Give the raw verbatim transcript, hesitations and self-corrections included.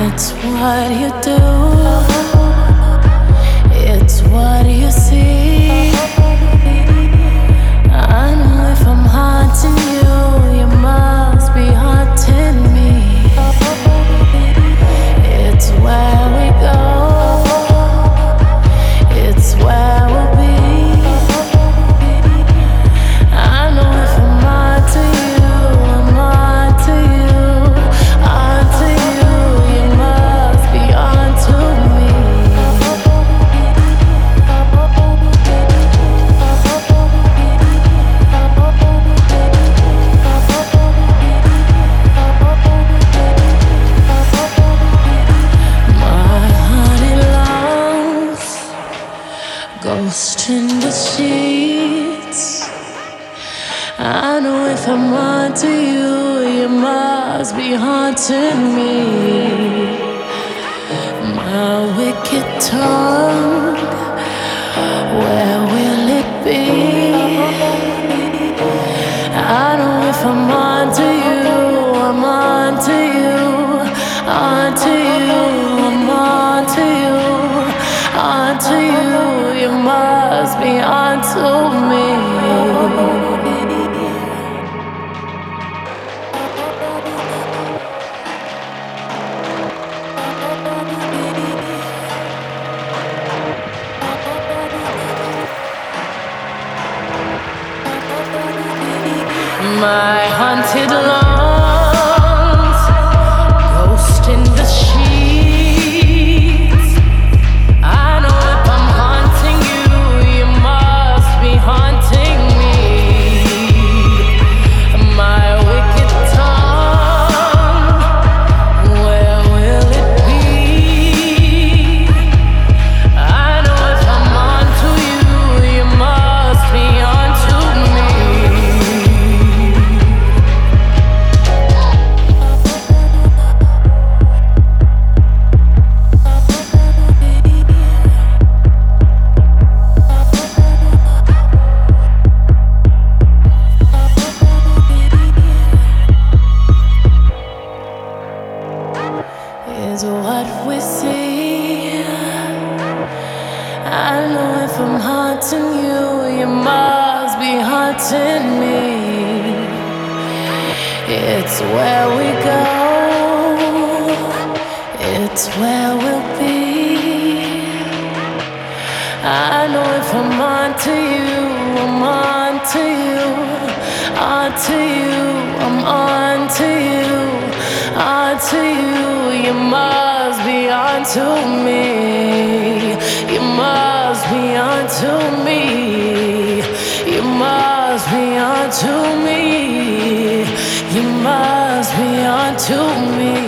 It's what you do, it's what you see. I know if I'm haunting you, you must be haunting me. It's where we go, it's where we'll be. I know if I'm haunting you, I'm haunting you, haunting you. You must be onto me. My honey lungs, ghost in the sheets. I know if I'm onto you, you must be haunting me. My wicked tongue, where will it be? I know if I'm onto you, I'm onto you, onto you, I'm onto you, onto you. You must be onto me. My haunted lungs, ghost in the sheets. I know if I'm haunting you, you must be haunting me. My wicked tongue, where will it be? I know if I'm onto you, you must be onto me. Is what we see. I know if I'm haunting you, you must be haunting me. It's where we go, it's where we'll be. I know if I'm onto you, I'm onto you, onto you, I'm onto you, onto you. You must be onto me. You must be onto me. You must be onto me. You must be onto me.